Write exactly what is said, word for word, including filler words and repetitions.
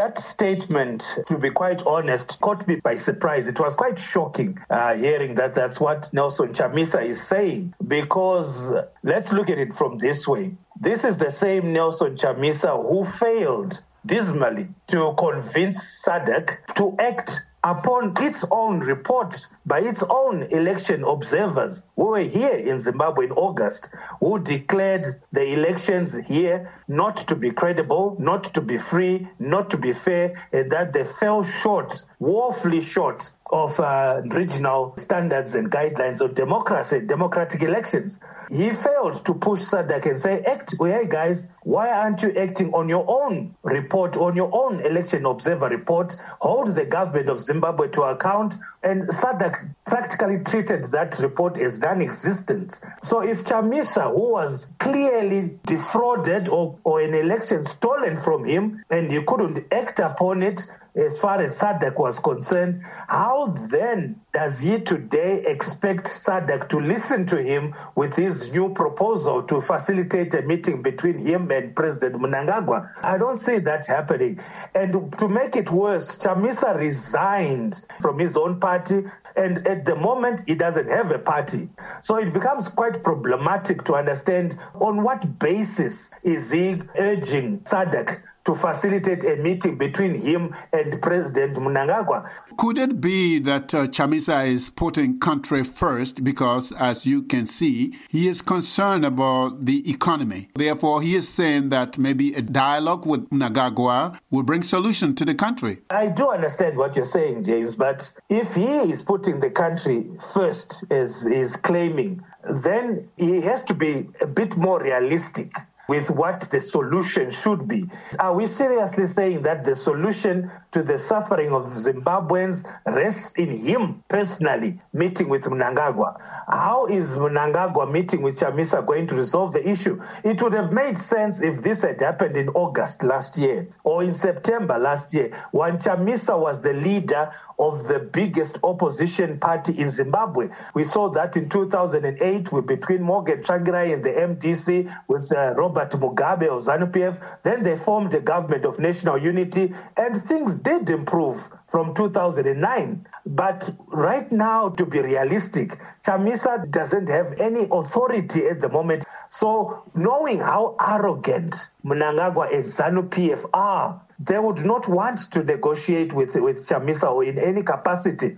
that statement, to be quite honest, caught me by surprise. It was quite shocking uh, hearing that that's what Nelson Chamisa is saying, because let's look at it from this way. This is the same Nelson Chamisa who failed dismally to convince SADC to act upon its own report by its own election observers who were here in Zimbabwe in August, who declared the elections here not to be credible, not to be free, not to be fair, and that they fell short, woefully short of uh, regional standards and guidelines of democracy, democratic elections. He failed to push SADC and say, act, hey guys, why aren't you acting on your own report, on your own election observer report? Hold the government of Zimbabwe to account. And SADC practically treated that report as non-existent. So if Chamisa, who was clearly defrauded or, or an election stolen from him, and he couldn't act upon it, as far as SADC was concerned, how then does he today expect SADC to listen to him with his new proposal to facilitate a meeting between him and President Mnangagwa? I don't see that happening. And to make it worse, Chamisa resigned from his own party, and at the moment, he doesn't have a party. So it becomes quite problematic to understand on what basis is he urging SADC to facilitate a meeting between him and President Mnangagwa. Could it be that uh, Chamisa is putting country first because, as you can see, he is concerned about the economy? Therefore, he is saying that maybe a dialogue with Mnangagwa will bring solution to the country. I do understand what you're saying, James, but if he is putting the country first, as he is claiming, then he has to be a bit more realistic with what the solution should be. Are we seriously saying that the solution to the suffering of Zimbabweans rests in him personally meeting with Mnangagwa? How is Mnangagwa meeting with Chamisa going to resolve the issue? It would have made sense if this had happened in August last year or in September last year, when Chamisa was the leader of the biggest opposition party in Zimbabwe. We saw that in two thousand eight with, between Morgan Tsvangirai and the M D C with uh, Robert Mugabe of ZANU P F. Then they formed a government of national unity, and things did improve from two thousand nine. But right now, to be realistic, Chamisa doesn't have any authority at the moment. So knowing how arrogant Mnangagwa and ZANU P F are, they would not want to negotiate with, with Chamisa or in any capacity